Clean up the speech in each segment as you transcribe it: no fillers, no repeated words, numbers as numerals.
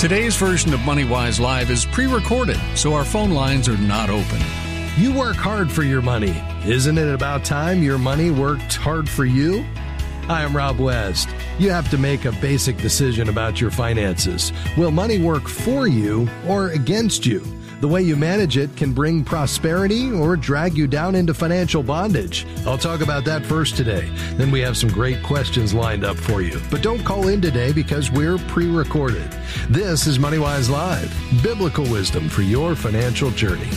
Today's version of MoneyWise Live is pre-recorded, so our phone lines are not open. You work hard for your money. Isn't it about time your money worked hard for you? Hi, I'm Rob West. You have to make a basic decision about your finances. Will money work for you or against you? The way you manage it can bring prosperity or drag you down into financial bondage. I'll talk about that first today. Then we have some great questions lined up for you. But don't call in today because we're pre-recorded. This is MoneyWise Live, biblical wisdom for your financial journey.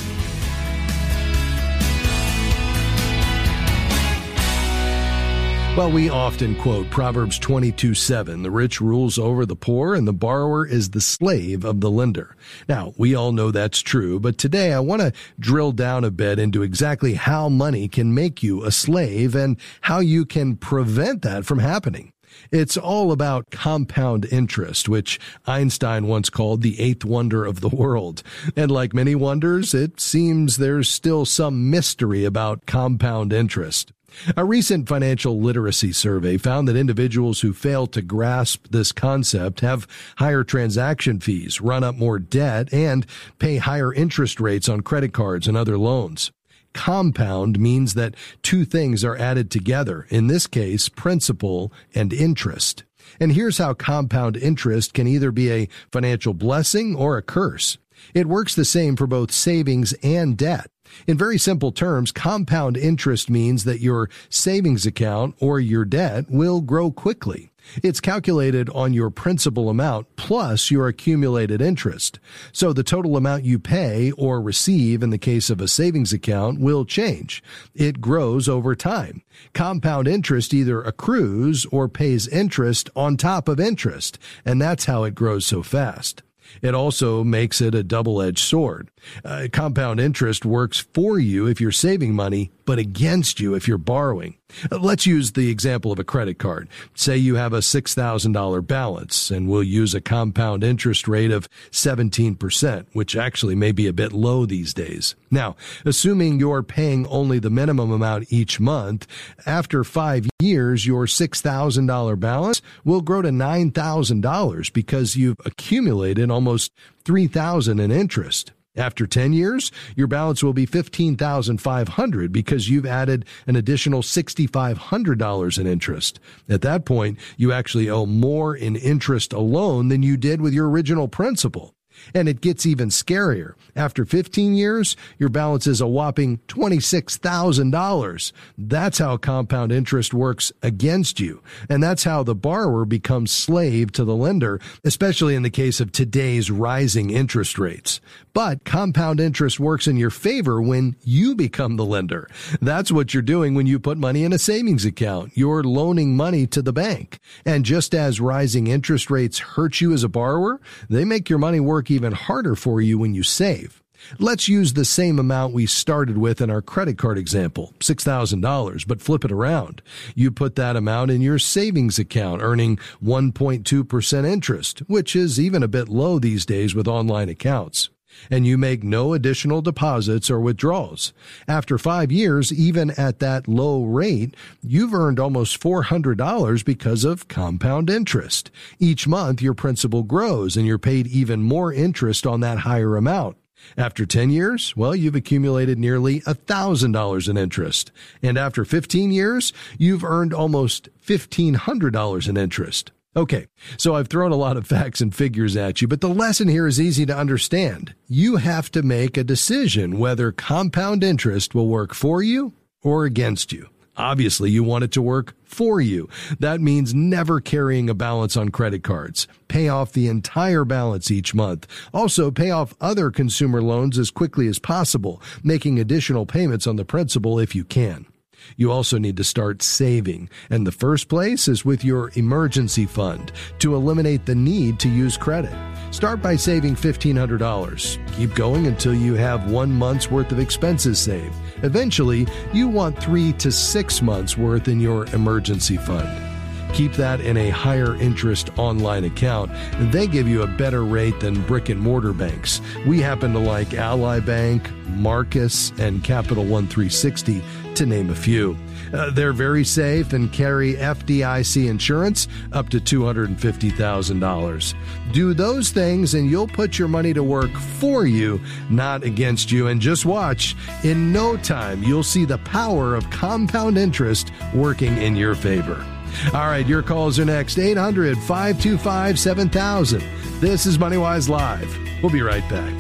Well, we often quote Proverbs 22:7, the rich rules over the poor and the borrower is the slave of the lender. Now, we all know that's true, but today I want to drill down a bit into exactly how money can make you a slave and how you can prevent that from happening. It's all about compound interest, which Einstein once called the eighth wonder of the world. And like many wonders, it seems there's still some mystery about compound interest. A recent financial literacy survey found that individuals who fail to grasp this concept have higher transaction fees, run up more debt, and pay higher interest rates on credit cards and other loans. Compound means that two things are added together, in this case, principal and interest. And here's how compound interest can either be a financial blessing or a curse. It works the same for both savings and debt. In very simple terms, compound interest means that your savings account or your debt will grow quickly. It's calculated on your principal amount plus your accumulated interest. So the total amount you pay or receive in the case of a savings account will change. It grows over time. Compound interest either accrues or pays interest on top of interest, and that's how it grows so fast. It also makes it a double-edged sword. Compound interest works for you if you're saving money, but against you if you're borrowing. Let's use the example of a credit card. Say you have a $6,000 balance, and we'll use a compound interest rate of 17%, which actually may be a bit low these days. Now, assuming you're paying only the minimum amount each month, after 5 years, your $6,000 balance will grow to $9,000 because you've accumulated almost $3,000 in interest. After 10 years, your balance will be $15,500 because you've added an additional $6,500 in interest. At that point, you actually owe more in interest alone than you did with your original principal. And it gets even scarier. After 15 years, your balance is a whopping $26,000. That's how compound interest works against you. And that's how the borrower becomes slave to the lender, especially in the case of today's rising interest rates. But compound interest works in your favor when you become the lender. That's what you're doing when you put money in a savings account. You're loaning money to the bank. And just as rising interest rates hurt you as a borrower, they make your money work even harder for you when you save. Let's use the same amount we started with in our credit card example, $6,000, but flip it around. You put that amount in your savings account, earning 1.2% interest, which is even a bit low these days with online accounts. And you make no additional deposits or withdrawals. After 5 years, even at that low rate, you've earned almost $400 because of compound interest. Each month, your principal grows and you're paid even more interest on that higher amount. After 10 years, well, you've accumulated nearly $1,000 in interest. And after 15 years, you've earned almost $1,500 in interest. Okay, so I've thrown a lot of facts and figures at you, but the lesson here is easy to understand. You have to make a decision whether compound interest will work for you or against you. Obviously, you want it to work for you. That means never carrying a balance on credit cards. Pay off the entire balance each month. Also, pay off other consumer loans as quickly as possible, making additional payments on the principal if you can. You also need to start saving, and the first place is with your emergency fund to eliminate the need to use credit. Start by saving $1,500. Keep going until you have 1 month's worth of expenses saved. Eventually, you want 3 to 6 months worth in your emergency fund. Keep that in a higher interest online account. They give you a better rate than brick and mortar banks. We happen to like Ally Bank, Marcus, and Capital One 360 to name a few. They're very safe and carry FDIC insurance up to $250,000. Do those things and you'll put your money to work for you, not against you. And just watch, in no time, you'll see the power of compound interest working in your favor. All right, your calls are next. 800-525-7000. This is MoneyWise Live. We'll be right back.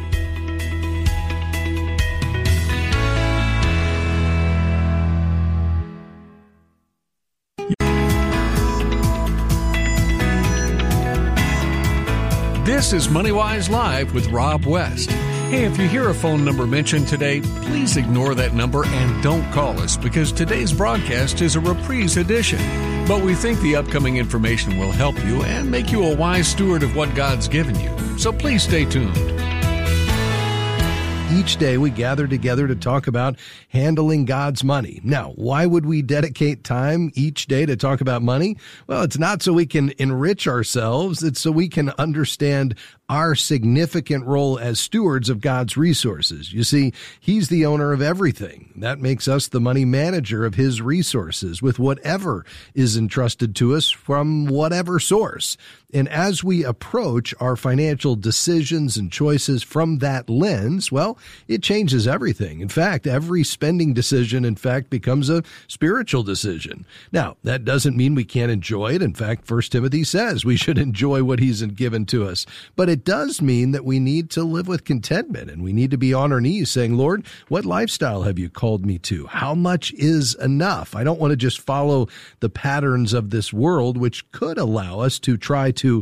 This is MoneyWise Live with Rob West. Hey, if you hear a phone number mentioned today, please ignore that number and don't call us because today's broadcast is a reprise edition. But we think the upcoming information will help you and make you a wise steward of what God's given you. So please stay tuned. Each day we gather together to talk about handling God's money. Now, why would we dedicate time each day to talk about money? Well, it's not so we can enrich ourselves. It's so we can understand our significant role as stewards of God's resources. You see, He's the owner of everything. That makes us the money manager of His resources with whatever is entrusted to us from whatever source. And as we approach our financial decisions and choices from that lens, well, it changes everything. In fact, every spending decision, becomes a spiritual decision. Now, that doesn't mean we can't enjoy it. In fact, 1 Timothy says we should enjoy what He's given to us. But it does mean that we need to live with contentment and we need to be on our knees saying, Lord, what lifestyle have you called me to? How much is enough? I don't want to just follow the patterns of this world, which could allow us to try to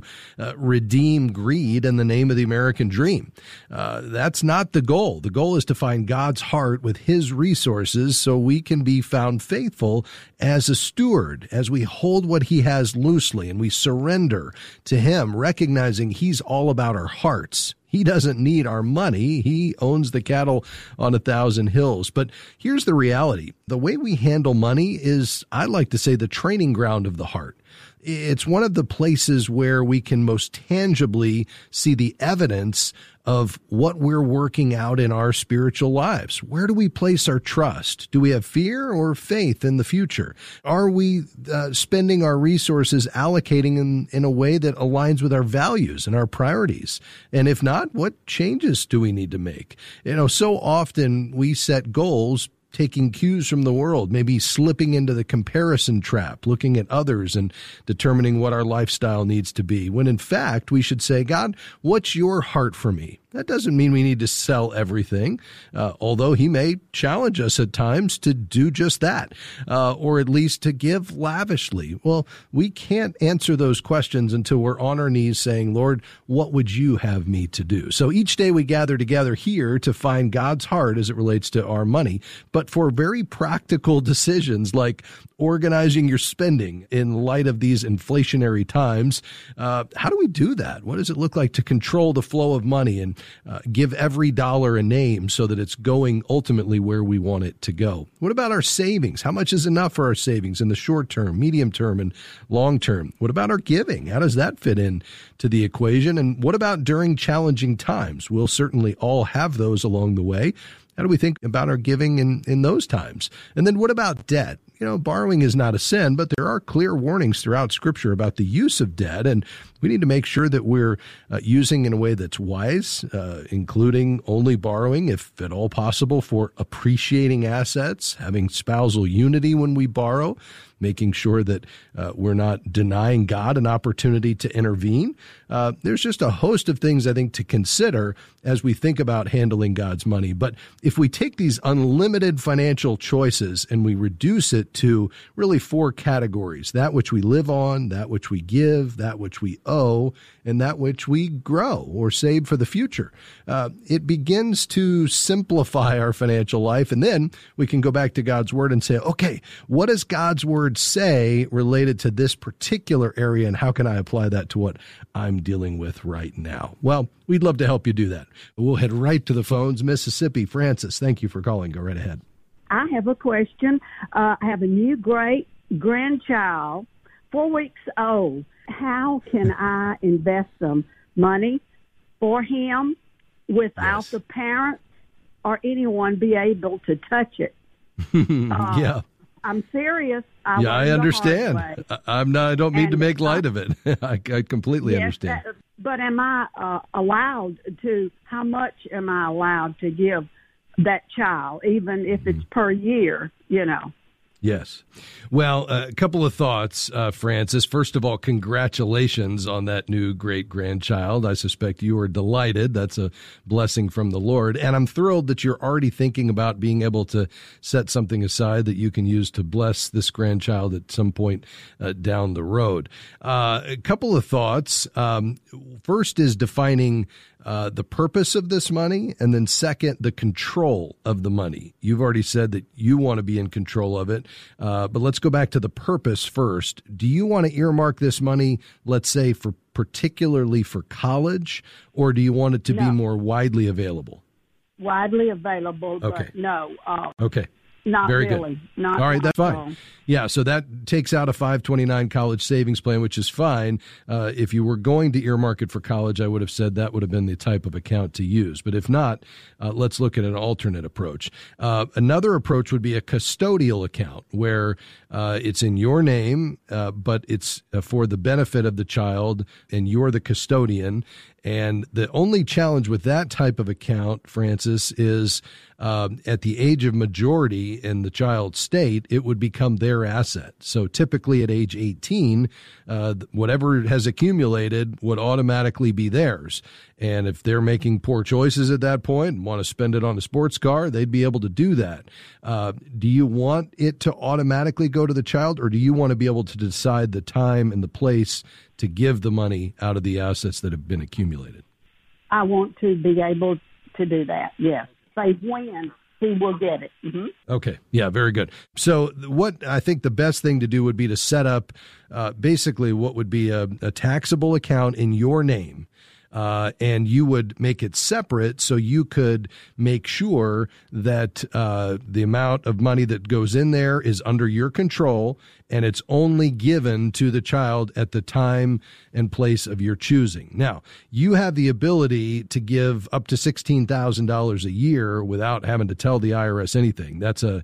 redeem greed in the name of the American dream. That's not the goal. The goal is to find God's heart with His resources so we can be found faithful as a steward, as we hold what He has loosely and we surrender to Him, recognizing He's all about our hearts. He doesn't need our money. He owns the cattle on 1,000 hills. But here's the reality. The way we handle money is, I like to say, the training ground of the heart. It's one of the places where we can most tangibly see the evidence of what we're working out in our spiritual lives. Where do we place our trust? Do we have fear or faith in the future? Are we spending our resources allocating in a way that aligns with our values and our priorities? And if not, what changes do we need to make? So often we set goals taking cues from the world, maybe slipping into the comparison trap, looking at others and determining what our lifestyle needs to be, when in fact we should say, God, what's your heart for me? That doesn't mean we need to sell everything, although He may challenge us at times to do just that, or at least to give lavishly. Well, we can't answer those questions until we're on our knees saying, Lord, what would you have me to do? So each day we gather together here to find God's heart as it relates to our money, but for very practical decisions like organizing your spending in light of these inflationary times. How do we do that? What does it look like to control the flow of money and give every dollar a name so that it's going ultimately where we want it to go? What about our savings? How much is enough for our savings in the short term, medium term, and long term? What about our giving? How does that fit in to the equation? And what about during challenging times? We'll certainly all have those along the way. How do we think about our giving in those times? And then what about debt? Borrowing is not a sin, but there are clear warnings throughout Scripture about the use of debt, and we need to make sure that we're using in a way that's wise, including only borrowing, if at all possible, for appreciating assets, having spousal unity when we borrow, making sure that we're not denying God an opportunity to intervene. There's just a host of things, I think, to consider as we think about handling God's money. But if we take these unlimited financial choices and we reduce it to really 4 categories: that which we live on, that which we give, that which we owe, and that which we grow or save for the future, it begins to simplify our financial life. And then we can go back to God's Word and say, okay, what does God's Word say related to this particular area, and how can I apply that to what I'm dealing with right now? Well, we'd love to help you do that. We'll head right to the phones. Mississippi, Francis, thank you for calling. Go right ahead. I have a question. I have a new great-grandchild, 4 weeks old. How can I invest some money for him without the parents or anyone be able to touch it? Yeah. I'm serious. I understand. I don't mean to make light of it. I completely understand. But am I allowed to? How much am I allowed to give that child, even if it's per year? Yes. Well, a couple of thoughts, Frances. First of all, congratulations on that new great-grandchild. I suspect you are delighted. That's a blessing from the Lord. And I'm thrilled that you're already thinking about being able to set something aside that you can use to bless this grandchild at some point down the road. A couple of thoughts. First is defining the purpose of this money, and then second, the control of the money. You've already said that you want to be in control of it, but let's go back to the purpose first. Do you want to earmark this money, let's say, particularly for college, or do you want it to be more widely available? Widely available, okay. But no. Okay. Not Very really. Good. All right, that's fine. Yeah, so that takes out a 529 college savings plan, which is fine. If you were going to earmark it for college, I would have said that would have been the type of account to use. But if not, let's look at an alternate approach. Another approach would be a custodial account where it's in your name, but it's for the benefit of the child, and you're the custodian. And the only challenge with that type of account, Frances, is at the age of majority in the child's state, it would become their asset. So typically at age 18, whatever has accumulated would automatically be theirs. And if they're making poor choices at that point and want to spend it on a sports car, they'd be able to do that. Do you want it to automatically go to the child, or do you want to be able to decide the time and the place to give the money out of the assets that have been accumulated? I want to be able to do that, yes. Say when he will get it. Mm-hmm. Okay. Yeah, very good. So what I think the best thing to do would be to set up basically what would be a taxable account in your name. And you would make it separate so you could make sure that the amount of money that goes in there is under your control, and it's only given to the child at the time and place of your choosing. Now, you have the ability to give up to $16,000 a year without having to tell the IRS anything. That's an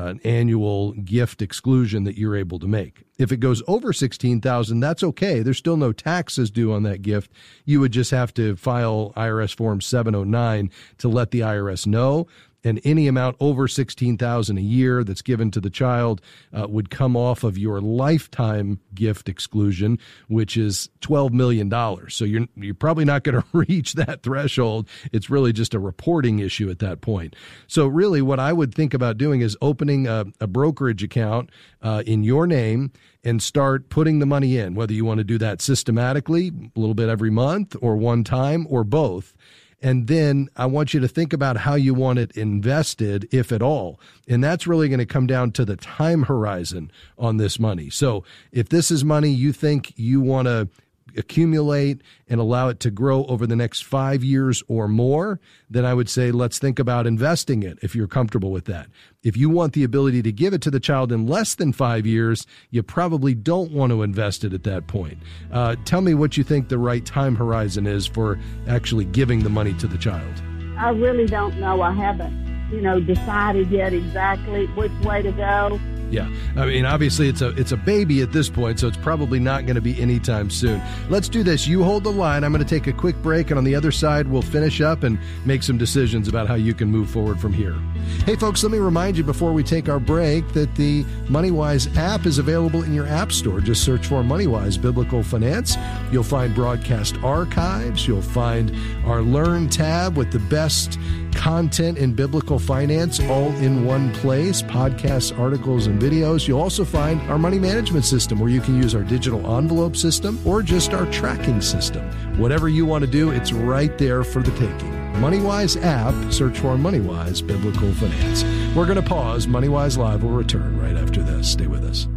annual gift exclusion that you're able to make. If it goes over $16,000, that's okay. There's still no taxes due on that gift. You would just have to file IRS Form 709 to let the IRS know. And any amount over $16,000 a year that's given to the child would come off of your lifetime gift exclusion, which is $12 million. So you're probably not going to reach that threshold. It's really just a reporting issue at that point. So really what I would think about doing is opening a brokerage account in your name and start putting the money in, whether you want to do that systematically, a little bit every month, or one time, or both. And then I want you to think about how you want it invested, if at all. And that's really going to come down to the time horizon on this money. So if this is money you think you want to accumulate and allow it to grow over the next 5 years or more, then I would say let's think about investing it if you're comfortable with that. If you want the ability to give it to the child in less than 5 years, you probably don't want to invest it at that point. Tell me what you think the right time horizon is for actually giving the money to the child. I really don't know. I haven't, decided yet exactly which way to go. Yeah. I mean, obviously it's a baby at this point, so it's probably not going to be anytime soon. Let's do this. You hold the line. I'm going to take a quick break, and on the other side, we'll finish up and make some decisions about how you can move forward from here. Hey, folks, let me remind you before we take our break that the MoneyWise app is available in your app store. Just search for MoneyWise Biblical Finance. You'll find broadcast archives. You'll find our Learn tab with the best content in biblical finance all in one place, podcasts, articles, and videos. You'll also find our money management system where you can use our digital envelope system or just our tracking system. Whatever you want to do, it's right there for the taking. MoneyWise app, search for MoneyWise Biblical Finance. We're going to pause. MoneyWise Live will return right after this. Stay with us.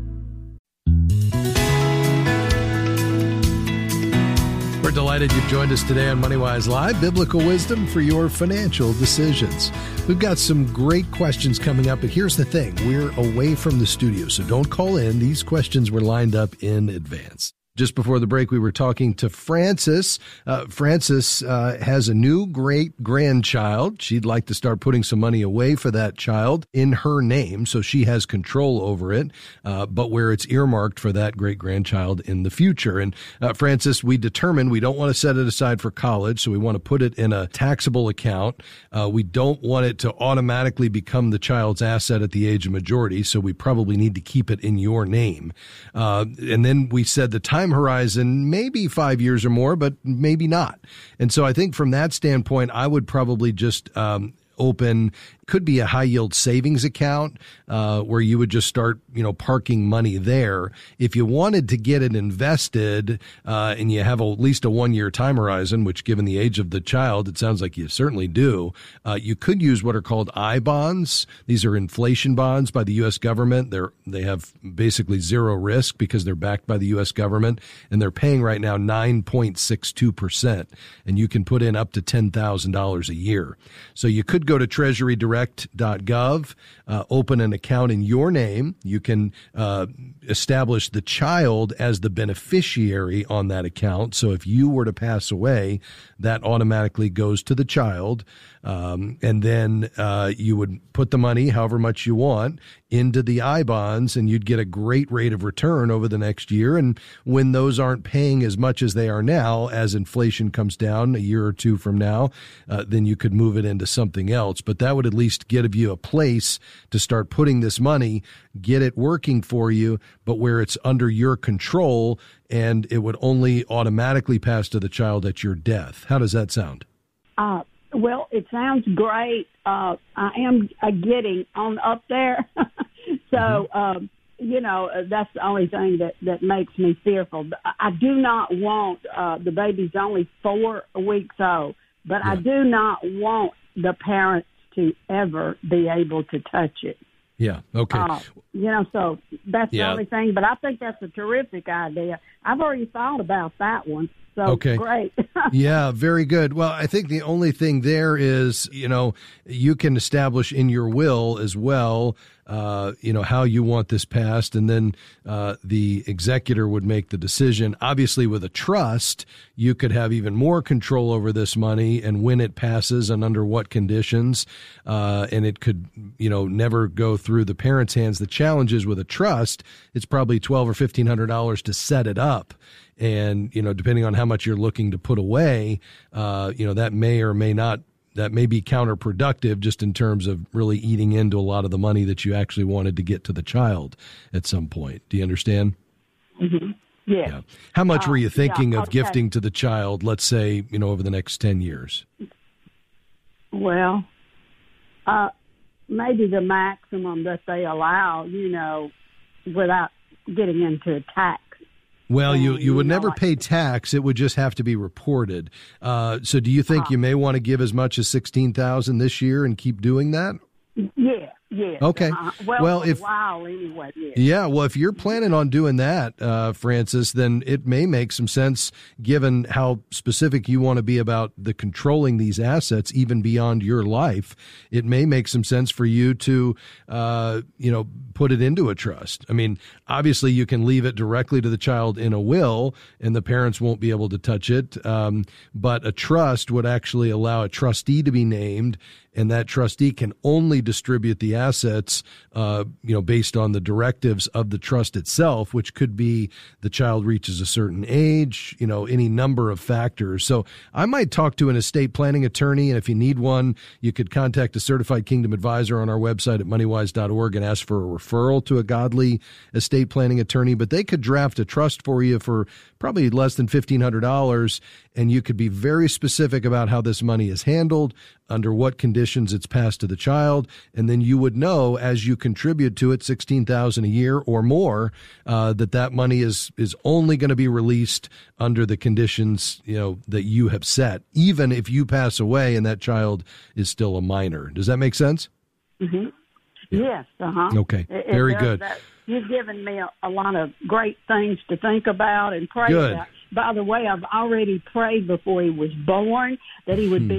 We're delighted you've joined us today on MoneyWise Live, biblical wisdom for your financial decisions. We've got some great questions coming up, but here's the thing. We're away from the studio, so don't call in. These questions were lined up in advance. Just before the break, we were talking to Frances. Frances has a new great-grandchild. She'd like to start putting some money away for that child in her name, so she has control over it, but where it's earmarked for that great-grandchild in the future. And Frances, we determined we don't want to set it aside for college, so we want to put it in a taxable account. We don't want it to automatically become the child's asset at the age of majority, so we probably need to keep it in your name. And then we said the time horizon, maybe 5 years or more, but maybe not. And so I think from that standpoint, I would probably just open, could be a high yield savings account where you would just start, parking money there. If you wanted to get it invested and you have at least a 1 year time horizon, which given the age of the child, it sounds like you certainly do, you could use what are called I bonds. These are inflation bonds by the U.S. government. They have basically zero risk because they're backed by the U.S. government, and they're paying right now 9.62%, and you can put in up to $10,000 a year. So you could go to treasurydirect.gov, open an account in your name. You can establish the child as the beneficiary on that account. So if you were to pass away, that automatically goes to the child. And then you would put the money, however much you want, into the I bonds, and you'd get a great rate of return over the next year. And when those aren't paying as much as they are now, as inflation comes down a year or two from now, then you could move it into something else. But that would at least give you a place to start putting this money, get it working for you, but where it's under your control, and it would only automatically pass to the child at your death. How does that sound? Well, it sounds great. I am getting on up there. So, that's the only thing that makes me fearful. I do not want, the baby's only 4 weeks old, but I do not want the parents to ever be able to touch it. Yeah. Okay. So that's the only thing. But I think that's a terrific idea. I've already thought about that one. So okay. Great. Yeah, very good. Well, I think the only thing there is, you can establish in your will as well, how you want this passed, and then the executor would make the decision. Obviously, with a trust, you could have even more control over this money and when it passes and under what conditions, and it could, never go through the parents' hands. The challenge is with a trust, it's probably $1,200 or $1,500 to set it up. And, depending on how much you're looking to put away, that may or may not, that may be counterproductive just in terms of really eating into a lot of the money that you actually wanted to get to the child at some point. Do you understand? Mm-hmm. Yeah. How much were you thinking of gifting to the child, let's say, over the next 10 years? Well, maybe the maximum that they allow, without getting into tax. Well, you would never pay tax. It would just have to be reported. So do you think you may want to give as much as $16,000 this year and keep doing that? Yeah. Okay. Well, for a while anyway. Yeah. Well, if you're planning on doing that, Frances, then it may make some sense given how specific you want to be about the controlling these assets even beyond your life. It may make some sense for you to, put it into a trust. I mean, obviously you can leave it directly to the child in a will and the parents won't be able to touch it. But a trust would actually allow a trustee to be named, and that trustee can only distribute the assets, based on the directives of the trust itself, which could be the child reaches a certain age, any number of factors. So I might talk to an estate planning attorney, and if you need one, you could contact a certified Kingdom advisor on our website at moneywise.org and ask for a referral to a godly estate planning attorney. But they could draft a trust for you for probably less than $1,500, and you could be very specific about how this money is handled, under what conditions it's passed to the child, and then you would know as you contribute to it $16,000 a year or more, that money is only going to be released under the conditions that you have set, even if you pass away and that child is still a minor. Does that make sense? Mm-hmm. Yes. Okay. Very good. You've given me a lot of great things to think about and pray about. By the way, I've already prayed before he was born that he would be a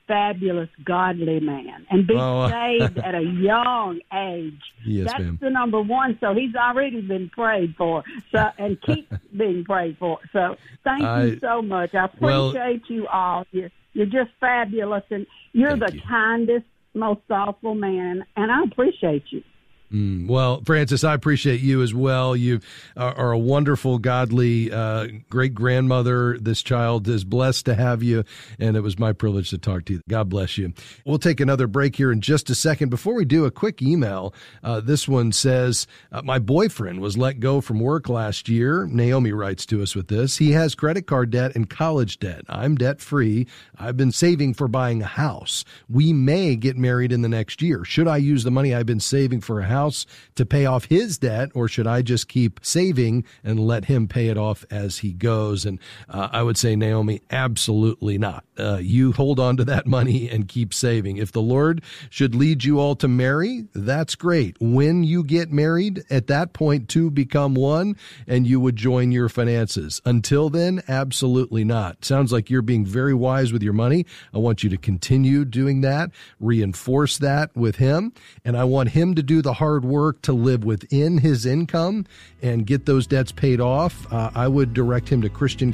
fabulous, godly man and be saved at a young age. Yes, That's ma'am. the number one. So he's already been prayed for. So and keep being prayed for. So thank you so much. I appreciate you all. You're just fabulous, and you're the kindest, most thoughtful man, and I appreciate you. Well, Frances, I appreciate you as well. You are a wonderful, godly great-grandmother. This child is blessed to have you, and it was my privilege to talk to you. God bless you. We'll take another break here in just a second. Before we do, a quick email. This one says, my boyfriend was let go from work last year. Naomi writes to us with this. He has credit card debt and college debt. I'm debt-free. I've been saving for buying a house. We may get married in the next year. Should I use the money I've been saving for a house to pay off his debt, or should I just keep saving and let him pay it off as he goes? And I would say, Naomi, absolutely not. You hold on to that money and keep saving. If the Lord should lead you all to marry, that's great. When you get married, at that point, two become one, and you would join your finances. Until then, absolutely not. Sounds like you're being very wise with your money. I want you to continue doing that, reinforce that with him, and I want him to do the hard work to live within his income and get those debts paid off. I would direct him to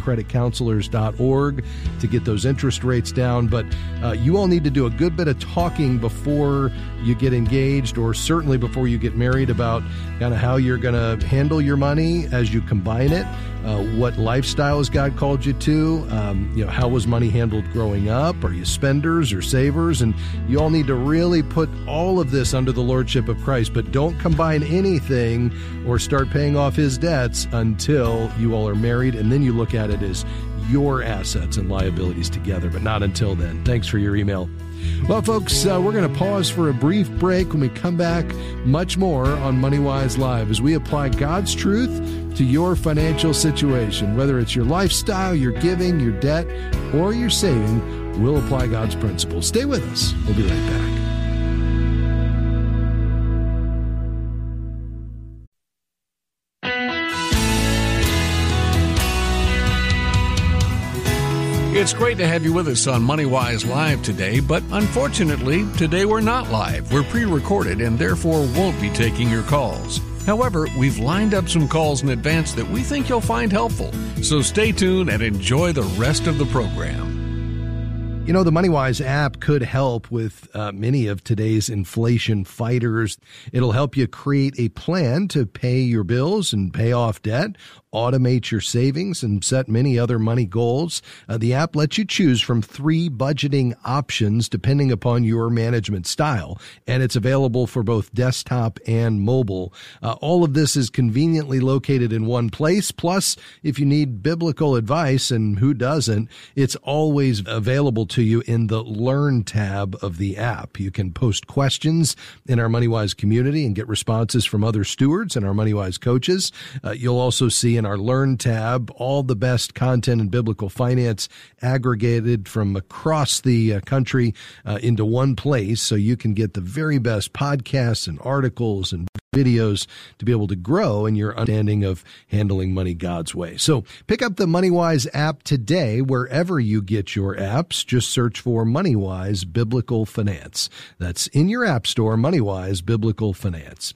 ChristianCreditCounselors.org to get those interest rates down. But you all need to do a good bit of talking before you get engaged, or certainly before you get married, about kind of how you're going to handle your money as you combine it. What lifestyle has God called you to? How was money handled growing up? Are you spenders or savers? And you all need to really put all of this under the lordship of Christ, but don't combine anything or start paying off his debts until you all are married, and then you look at it as your assets and liabilities together, but not until then. Thanks for your email. Well, folks, we're going to pause for a brief break. When we come back, much more on MoneyWise Live as we apply God's truth to your financial situation. Whether it's your lifestyle, your giving, your debt, or your saving, we'll apply God's principles. Stay with us. We'll be right back. It's great to have you with us on MoneyWise Live today, but unfortunately, today we're not live. We're pre-recorded and therefore won't be taking your calls. However, we've lined up some calls in advance that we think you'll find helpful. So stay tuned and enjoy the rest of the program. You know, the MoneyWise app could help with many of today's inflation fighters. It'll help you create a plan to pay your bills and pay off debt, automate your savings, and set many other money goals. The app lets you choose from 3 budgeting options depending upon your management style, and it's available for both desktop and mobile. All of this is conveniently located in one place. Plus, if you need biblical advice, and who doesn't, it's always available to you in the Learn tab of the app. You can post questions in our MoneyWise community and get responses from other stewards and our MoneyWise coaches. You'll also see in our Learn tab all the best content in biblical finance aggregated from across the country into one place, so you can get the very best podcasts and articles and videos to be able to grow in your understanding of handling money God's way. So pick up the MoneyWise app today wherever you get your apps. Just search for MoneyWise Biblical Finance. That's in your app store, MoneyWise Biblical Finance.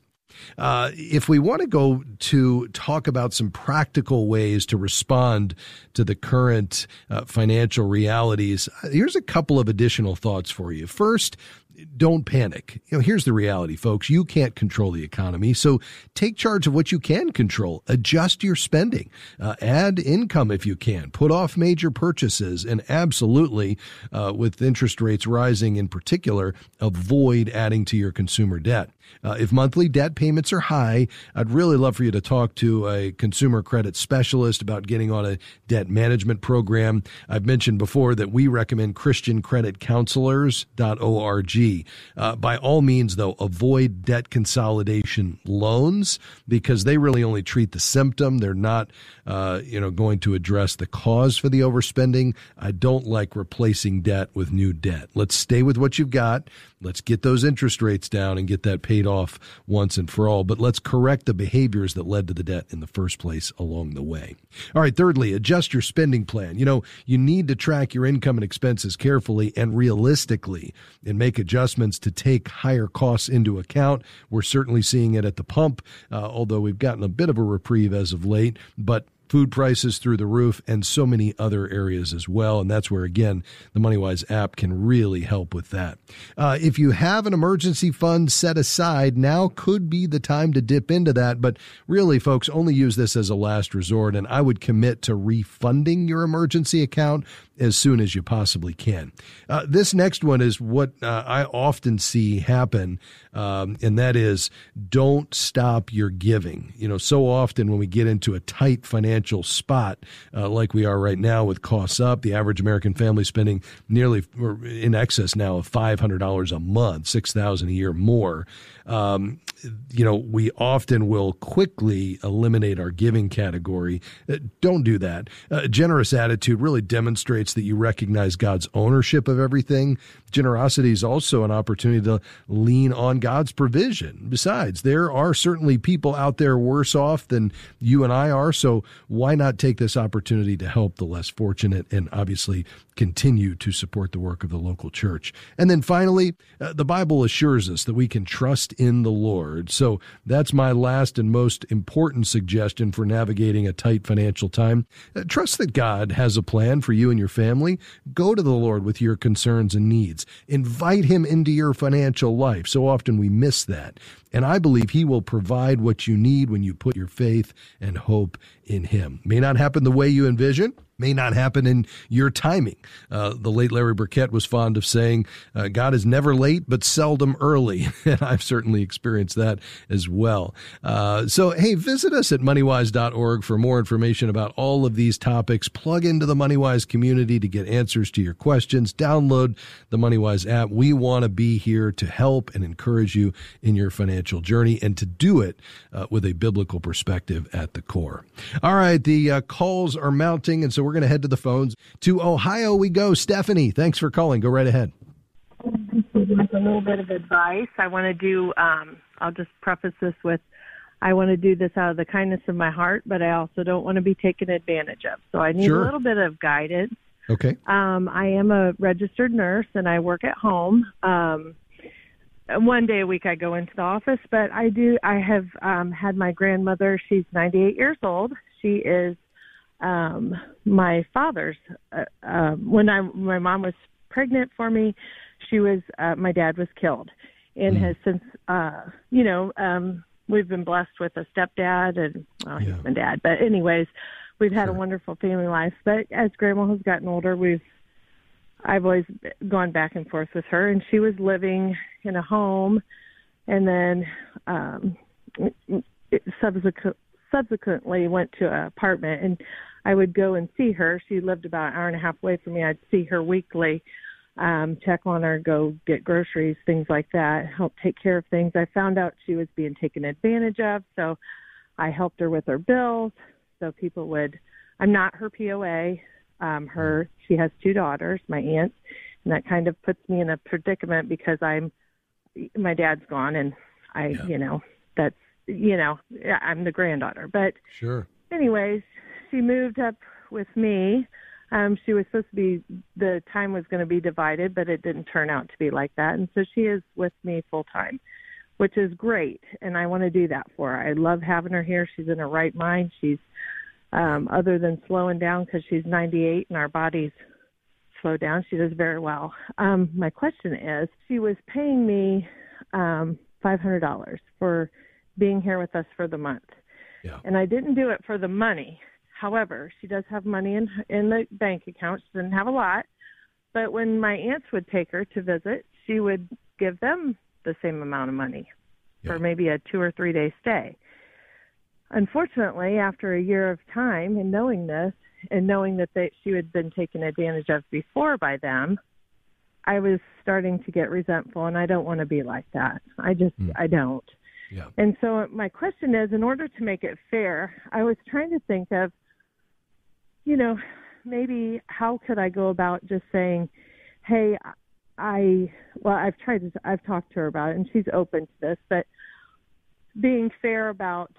If we want to go to talk about some practical ways to respond to the current financial realities, here's a couple of additional thoughts for you. First, don't panic. Here's the reality, folks. You can't control the economy, so take charge of what you can control. Adjust your spending. Add income if you can. Put off major purchases, and absolutely, with interest rates rising in particular, avoid adding to your consumer debt. If monthly debt payments are high, I'd really love for you to talk to a consumer credit specialist about getting on a debt management program. I've mentioned before that we recommend ChristianCreditCounselors.org. be. By all means, though, avoid debt consolidation loans because they really only treat the symptom. They're not, going to address the cause for the overspending. I don't like replacing debt with new debt. Let's stay with what you've got. Let's get those interest rates down and get that paid off once and for all. But let's correct the behaviors that led to the debt in the first place along the way. All right. Thirdly, adjust your spending plan. You need to track your income and expenses carefully and realistically and make adjustments to take higher costs into account. We're certainly seeing it at the pump, although we've gotten a bit of a reprieve as of late. But food prices through the roof, and so many other areas as well. And that's where, again, the MoneyWise app can really help with that. If you have an emergency fund set aside, now could be the time to dip into that. But really, folks, only use this as a last resort. And I would commit to refunding your emergency account as soon as you possibly can. This next one is what I often see happen, and that is don't stop your giving. So often when we get into a tight financial spot like we are right now with costs up, the average American family spending nearly or in excess now of $500 a month, $6,000 a year more. We often will quickly eliminate our giving category. Don't do that. A generous attitude really demonstrates that you recognize God's ownership of everything. Generosity is also an opportunity to lean on God's provision. Besides, there are certainly people out there worse off than you and I are, so why not take this opportunity to help the less fortunate and obviously continue to support the work of the local church? And then finally, the Bible assures us that we can trust in the Lord. So that's my last and most important suggestion for navigating a tight financial time. Trust that God has a plan for you and your family. Go to the Lord with your concerns and needs. Invite him into your financial life. So often we miss that. And I believe he will provide what you need when you put your faith and hope in him. May not happen the way you envision. May not happen in your timing. The late Larry Burkett was fond of saying, God is never late, but seldom early. And I've certainly experienced that as well. So, hey, visit us at moneywise.org for more information about all of these topics. Plug into the MoneyWise community to get answers to your questions. Download the MoneyWise app. We want to be here to help and encourage you in your financial journey and to do it with a biblical perspective at the core. All right, the calls are mounting, and so we're going to head to the phones. To Ohio we go. Stephanie, thanks for calling. Go right ahead. With a little bit of advice, I want to do, I'll just preface this with, I want to do this out of the kindness of my heart, but I also don't want to be taken advantage of. So I need a little bit of guidance. Okay. I am a registered nurse, and I work at home. One day a week I go into the office, but I have had my grandmother. She's 98 years old. She is my father's, when my mom was pregnant for me, she was, my dad was killed and has since, we've been blessed with a stepdad and, he's my dad, but anyways, we've had a wonderful family life, but as grandma has gotten older, I've always gone back and forth with her, and she was living in a home and then, subsequently went to an apartment, and I would go and see her. She lived about an hour and a half away from me. I'd see her weekly, check on her, go get groceries, things like that, help take care of things. I found out she was being taken advantage of, so I helped her with her bills. So people I'm not her POA. She has two daughters, my aunts, and that kind of puts me in a predicament because my dad's gone, and I'm the granddaughter. But anyways, she moved up with me. She was supposed to be, the time was going to be divided, but it didn't turn out to be like that. And so she is with me full time, which is great. And I want to do that for her. I love having her here. She's in her right mind. She's, other than slowing down because she's 98 and our bodies slow down, she does very well. My question is, she was paying me $500 for being here with us for the month. Yeah. And I didn't do it for the money. However, she does have money in the bank account. She doesn't have a lot. But when my aunts would take her to visit, she would give them the same amount of money for maybe a 2 or 3 day stay. Unfortunately, after a year of time and knowing this and knowing that she had been taken advantage of before by them, I was starting to get resentful, and I don't want to be like that. I don't. Yeah. And so my question is, in order to make it fair, I was trying to think of, maybe how could I go about just saying, hey, I've talked to her about it, and she's open to this, but being fair about,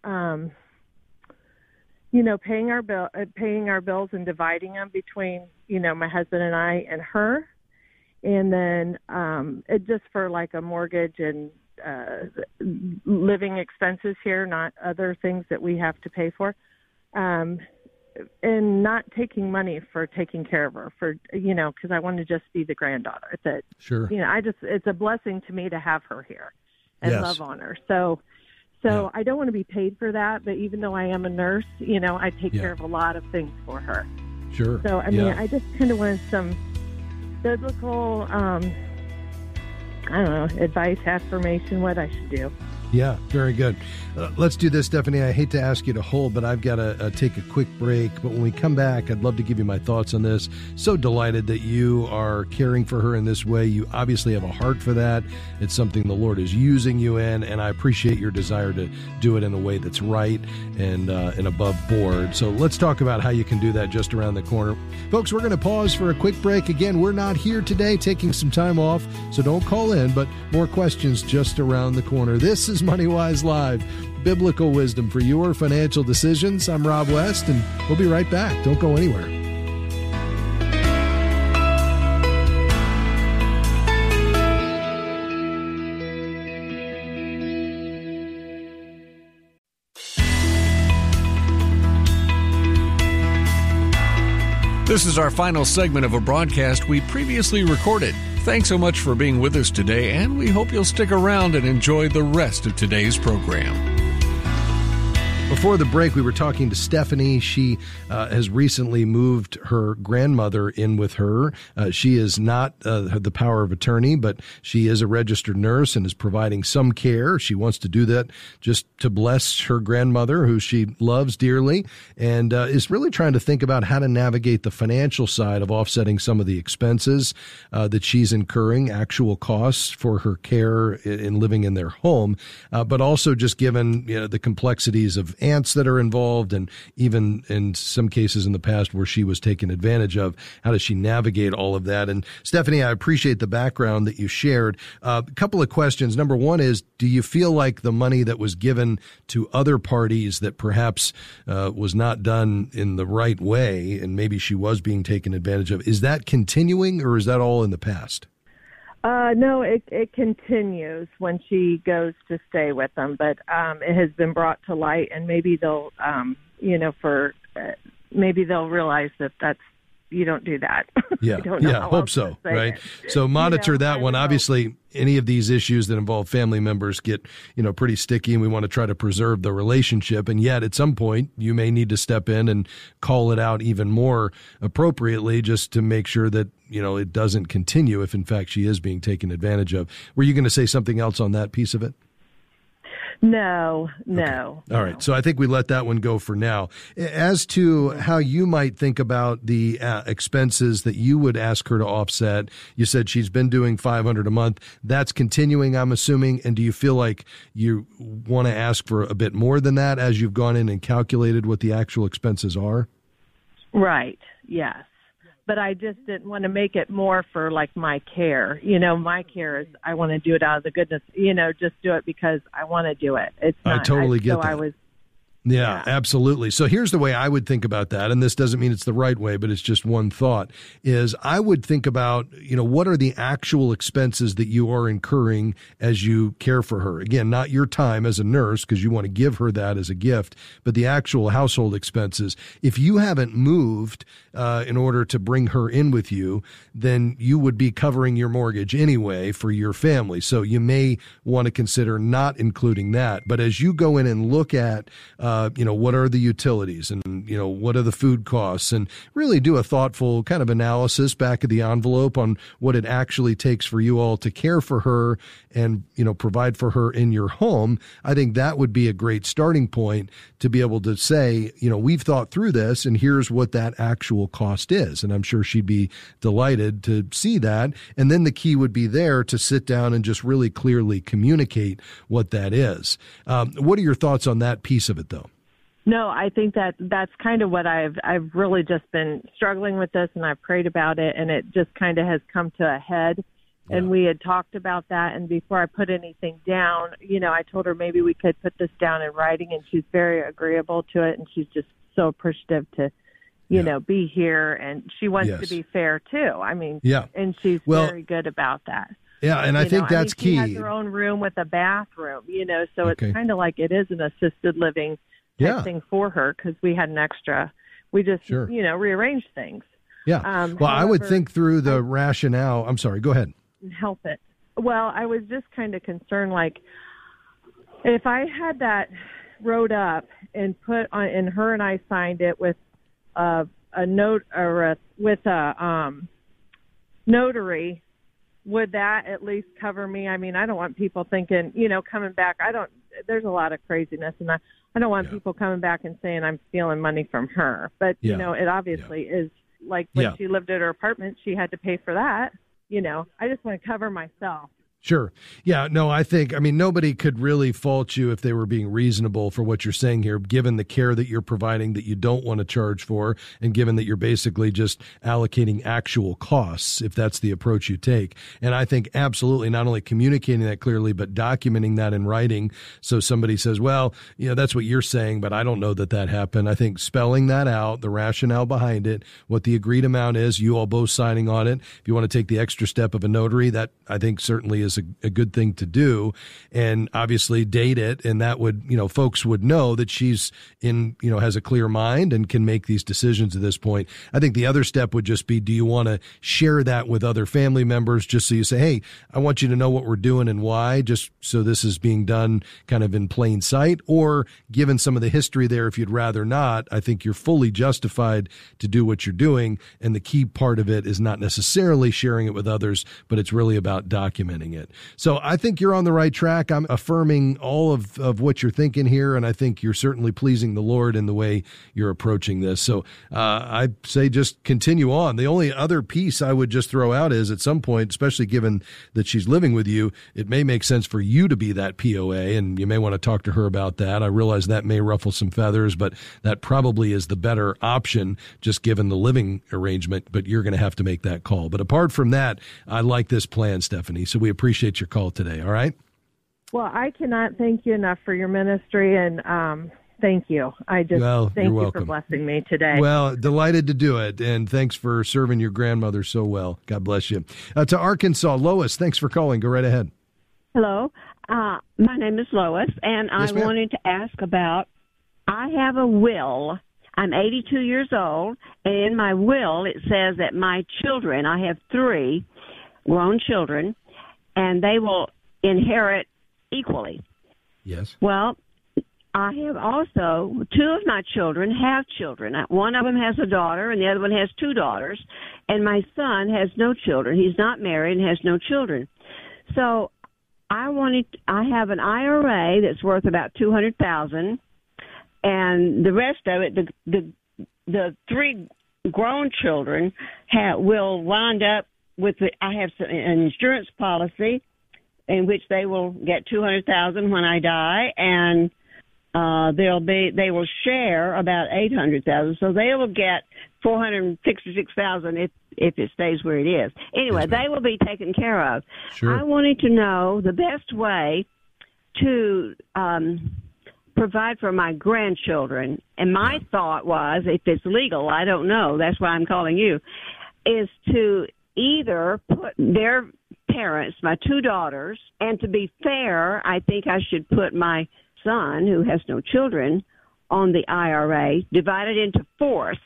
paying our bills and dividing them between, my husband and I and her, and then it just for like a mortgage and living expenses here, not other things that we have to pay for, and not taking money for taking care of her, because I want to just be the granddaughter. That sure, it's a blessing to me to have her here and yes. love on her. So yeah. I don't want to be paid for that, but even though I am a nurse, I take care of a lot of things for her. Sure. So I mean, I just kind of wanted some biblical, advice, affirmation, what I should do. Yeah, very good. Let's do this, Stephanie. I hate to ask you to hold, but I've got to take a quick break. But when we come back, I'd love to give you my thoughts on this. So delighted that you are caring for her in this way. You obviously have a heart for that. It's something the Lord is using you in, and I appreciate your desire to do it in a way that's right and above board. So let's talk about how you can do that just around the corner. Folks, we're going to pause for a quick break. Again, we're not here today, taking some time off, so don't call in, but more questions just around the corner. This is MoneyWise Live, biblical wisdom for your financial decisions. I'm Rob West, and we'll be right back. Don't go anywhere. This is our final segment of a broadcast we previously recorded. Thanks so much for being with us today, and we hope you'll stick around and enjoy the rest of today's program. Before the break, we were talking to Stephanie. She has recently moved her grandmother in with her. She is not the power of attorney, but she is a registered nurse and is providing some care. She wants to do that just to bless her grandmother, who she loves dearly, and is really trying to think about how to navigate the financial side of offsetting some of the expenses that she's incurring, actual costs for her care in living in their home, but also just given the complexities of aunts that are involved, and even in some cases in the past where she was taken advantage of. How does she navigate all of that? And Stephanie, I appreciate the background that you shared. A couple of questions. Number one is, do you feel like the money that was given to other parties that perhaps was not done in the right way, and maybe she was being taken advantage of, is that continuing, or is that all in the past? No, it continues when she goes to stay with them, but it has been brought to light, and maybe they'll, maybe they'll realize that you don't do that. Yeah, hope so, right? So monitor that one. Obviously, any of these issues that involve family members get, pretty sticky, and we want to try to preserve the relationship. And yet, at some point, you may need to step in and call it out even more appropriately, just to make sure that, it doesn't continue if, in fact, she is being taken advantage of. Were you going to say something else on that piece of it? No. Okay. All right. So I think we let that one go for now. As to how you might think about the expenses that you would ask her to offset, you said she's been doing $500 a month. That's continuing, I'm assuming. And do you feel like you want to ask for a bit more than that as you've gone in and calculated what the actual expenses are? Right. Yes. But I just didn't want to make it more for like my care. My care is I want to do it out of the goodness, just do it because I want to do it. It's not, I totally get that. Yeah, absolutely. So here's the way I would think about that. And this doesn't mean it's the right way, but it's just one thought is I would think about, what are the actual expenses that you are incurring as you care for her? Again, not your time as a nurse, because you want to give her that as a gift, but the actual household expenses. If you haven't moved in order to bring her in with you, then you would be covering your mortgage anyway for your family. So you may want to consider not including that. But as you go in and look at what are the utilities and, what are the food costs, and really do a thoughtful kind of analysis back of the envelope on what it actually takes for you all to care for her and, provide for her in your home. I think that would be a great starting point to be able to say, we've thought through this and here's what that actual cost is. And I'm sure she'd be delighted to see that. And then the key would be there to sit down and just really clearly communicate what that is. What are your thoughts on that piece of it, though? No, I think that's kind of what I've really just been struggling with this, and I've prayed about it, and it just kind of has come to a head. Yeah. And we had talked about that, and before I put anything down, I told her maybe we could put this down in writing, and she's very agreeable to it, and she's just so appreciative to, be here, and she wants to be fair too. I mean, and she's very good about that. Yeah, and I think that's key. She has her own room with a bathroom, so it's kind of like it is an assisted living type thing for her because we had an extra. We just, rearranged things. Yeah. However, I would think through the rationale. I'm sorry, go ahead. Help it. Well, I was just kind of concerned, like, if I had that wrote up and put on, and her and I signed it with a note or with a notary, would that at least cover me? I mean, I don't want people thinking, coming back. There's a lot of craziness, and I don't want people coming back and saying I'm stealing money from her. But, it obviously is like when she lived at her apartment, she had to pay for that. I just want to cover myself. Sure. Yeah, no, I mean, nobody could really fault you if they were being reasonable for what you're saying here, given the care that you're providing that you don't want to charge for, and given that you're basically just allocating actual costs, if that's the approach you take. And I think absolutely not only communicating that clearly, but documenting that in writing. So somebody says, well, that's what you're saying, but I don't know that happened. I think spelling that out, the rationale behind it, what the agreed amount is, you all both signing on it. If you want to take the extra step of a notary, that I think certainly is a good thing to do, and obviously date it. And that would, folks would know that she's has a clear mind and can make these decisions at this point. I think the other step would just be, do you want to share that with other family members? Just so you say, hey, I want you to know what we're doing and why, just so this is being done kind of in plain sight. Or given some of the history there, if you'd rather not, I think you're fully justified to do what you're doing. And the key part of it is not necessarily sharing it with others, but it's really about documenting it. So I think you're on the right track. I'm affirming all of what you're thinking here, and I think you're certainly pleasing the Lord in the way you're approaching this. So I say just continue on. The only other piece I would just throw out is at some point, especially given that she's living with you, it may make sense for you to be that POA, and you may want to talk to her about that. I realize that may ruffle some feathers, but that probably is the better option just given the living arrangement, but you're going to have to make that call. But apart from that, I like this plan, Stephanie, so we appreciate your call today. All right? Well, I cannot thank you enough for your ministry, and thank you. Thank you for blessing me today. Well, delighted to do it, and thanks for serving your grandmother so well. God bless you. To Arkansas, Lois, thanks for calling. Go right ahead. Hello. My name is Lois, and yes, I wanted to ask about, I have a will. I'm 82 years old, and in my will it says that my children, I have 3 grown children, and they will inherit equally. Yes. Well, I have also, 2 of my children have children. One of them has a daughter, and the other one has 2 daughters, and my son has no children. He's not married and has no children. So I have an IRA that's worth about $200,000, and the rest of it, the 3 grown children will wind up with I have an insurance policy in which they will get $200,000 when I die, and they will share about $800,000, so they will get $466,000 if it stays where it is. Anyway, yes, they will be taken care of. Sure. I wanted to know the best way to provide for my grandchildren, and my thought was, if it's legal, I don't know, that's why I'm calling you, is to either put their parents, my 2 daughters, and to be fair, I think I should put my son, who has no children, on the IRA, divide it into 4ths,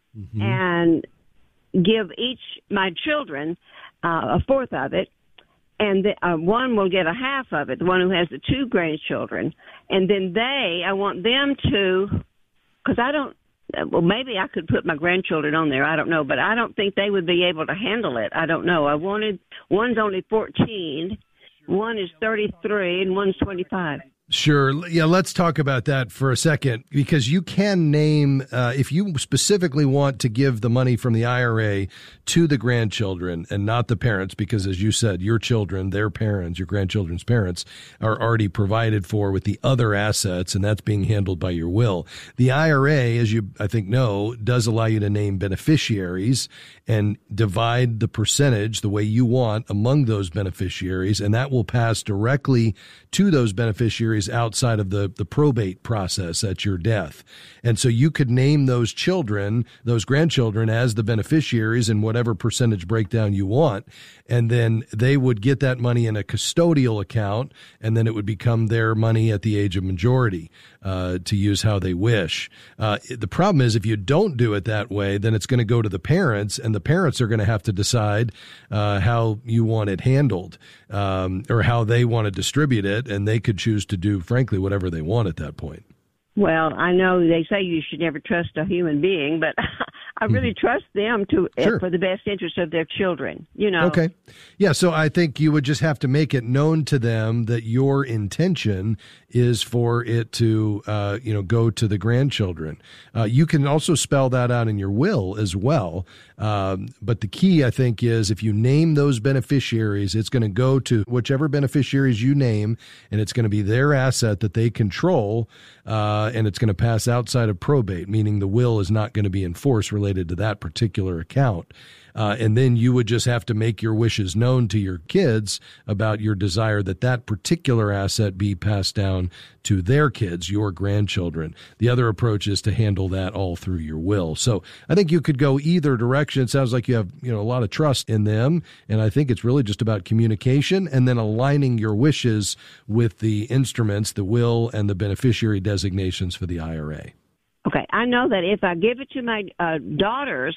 and give each my children a 4th of it, and one will get a half of it, the one who has the 2 grandchildren. And then I want them to, because well, maybe I could put my grandchildren on there. I don't know, but I don't think they would be able to handle it. I don't know. One's only 14, one is 33, and one's 25. Sure. Yeah, let's talk about that for a second, because you can name, if you specifically want to give the money from the IRA to the grandchildren and not the parents, because as you said, your children, their parents, your grandchildren's parents are already provided for with the other assets, and that's being handled by your will. The IRA, as you, I think, know, does allow you to name beneficiaries and divide the percentage the way you want among those beneficiaries, and that will pass directly to those beneficiaries outside of the probate process at your death. And so you could name those children, those grandchildren, as the beneficiaries in whatever percentage breakdown you want, and then they would get that money in a custodial account, and then it would become their money at the age of majority to use how they wish. The problem is if you don't do it that way, then it's going to go to the parents, and the parents are going to have to decide how you want it handled or how they want to distribute it, and they could choose to do, frankly, whatever they want at that point. Well, I know they say you should never trust a human being, but I really trust them for the best interest of their children, you know. Okay. Yeah, so I think you would just have to make it known to them that your intention is for it to, go to the grandchildren. You can also spell that out in your will as well. But the key, I think, is if you name those beneficiaries, it's going to go to whichever beneficiaries you name, and it's going to be their asset that they control, and it's going to pass outside of probate, meaning the will is not going to be enforced related to that particular account. And then you would just have to make your wishes known to your kids about your desire that that particular asset be passed down to their kids, your grandchildren. The other approach is to handle that all through your will. So I think you could go either direction. It sounds like you have, a lot of trust in them. And I think it's really just about communication and then aligning your wishes with the instruments, the will and the beneficiary designations for the IRA. Okay. I know that if I give it to my daughters,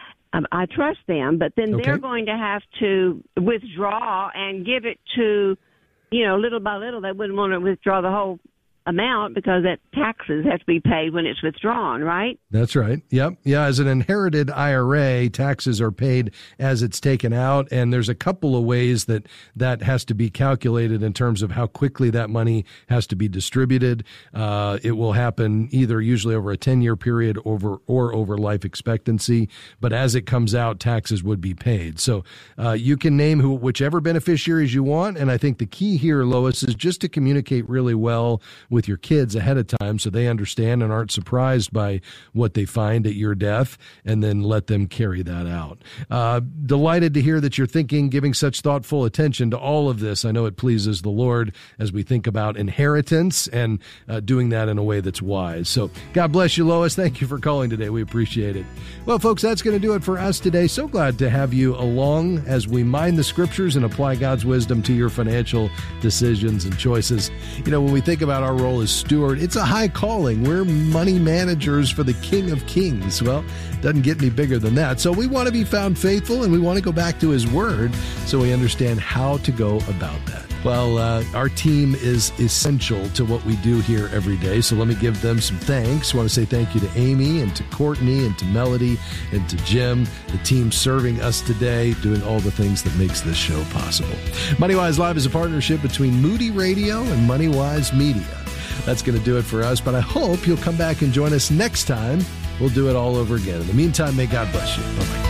I trust them, but then they're going to have to withdraw and give it to, little by little. They wouldn't want to withdraw the whole amount because that taxes have to be paid when it's withdrawn, right? That's right. Yep. Yeah. As an inherited IRA, taxes are paid as it's taken out. And there's a couple of ways that has to be calculated in terms of how quickly that money has to be distributed. It will happen either usually over a 10-year period or over life expectancy. But as it comes out, taxes would be paid. So you can name whichever beneficiaries you want. And I think the key here, Lois, is just to communicate really well with your kids ahead of time so they understand and aren't surprised by what they find at your death, and then let them carry that out. Delighted to hear that you're giving such thoughtful attention to all of this. I know it pleases the Lord as we think about inheritance and doing that in a way that's wise. So God bless you, Lois. Thank you for calling today. We appreciate it. Well, folks, that's going to do it for us today. So glad to have you along as we mine the scriptures and apply God's wisdom to your financial decisions and choices. When we think about our role as steward, it's a high calling. We're money managers for the King of Kings. Well, it doesn't get any bigger than that. So we want to be found faithful, and we want to go back to his word so we understand how to go about that. Well, our team is essential to what we do here every day, so let me give them some thanks. I want to say thank you to Amy and to Courtney and to Melody and to Jim, the team serving us today, doing all the things that makes this show possible. MoneyWise Live is a partnership between Moody Radio and MoneyWise Media. That's going to do it for us, but I hope you'll come back and join us next time. We'll do it all over again. In the meantime, may God bless you. Bye-bye.